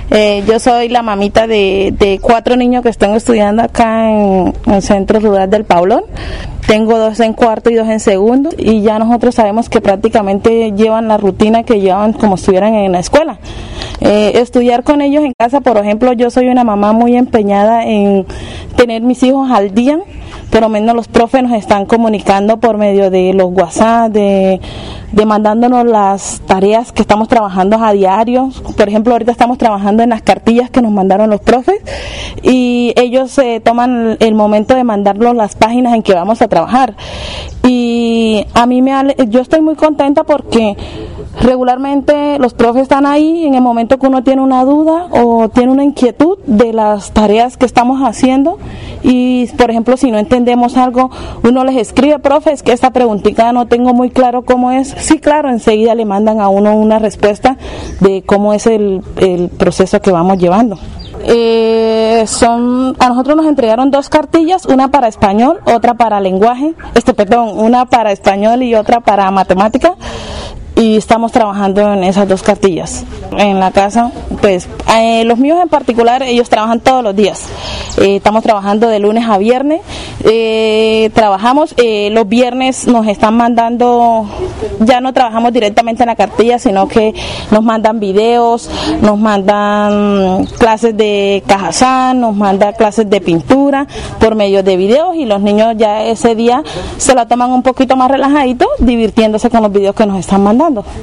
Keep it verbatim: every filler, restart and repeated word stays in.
Eh, yo soy la mamita de, de cuatro niños que están estudiando acá en, en el Centro Rural del Paulón. Tengo dos en cuarto y dos en segundo, y ya nosotros sabemos que prácticamente llevan la rutina que llevan como si estuvieran en la escuela. Eh, estudiar con ellos en casa, por ejemplo, yo soy una mamá muy empeñada en tener mis hijos al día. Por lo menos los profes nos están comunicando por medio de los WhatsApp, de, de mandándonos las tareas que estamos trabajando a diario. Por ejemplo, ahorita estamos trabajando en las cartillas que nos mandaron los profes, y ellos eh, toman el momento de mandarnos las páginas en que vamos a trabajar. Y a mí me ale- yo estoy muy contenta porque regularmente los profes están ahí en el momento que uno tiene una duda o tiene una inquietud de las tareas que estamos haciendo, y por ejemplo si no entendemos algo, uno les escribe: profe, es que esta preguntita no tengo muy claro cómo es. Sí, claro, enseguida le mandan a uno una respuesta de cómo es el, el proceso que vamos llevando. Eh, son a nosotros nos entregaron dos cartillas, una para español, otra para lenguaje, este perdón, una para español y otra para matemática, y estamos trabajando en esas dos cartillas. En la casa, pues eh, los míos en particular, ellos trabajan todos los días. Eh, estamos trabajando de lunes a viernes. Eh, trabajamos, eh, los viernes nos están mandando, ya no trabajamos directamente en la cartilla, sino que nos mandan videos, nos mandan clases de cajazán, nos mandan clases de pintura por medio de videos, y los niños ya ese día se la toman un poquito más relajadito, divirtiéndose con los videos que nos están mandando.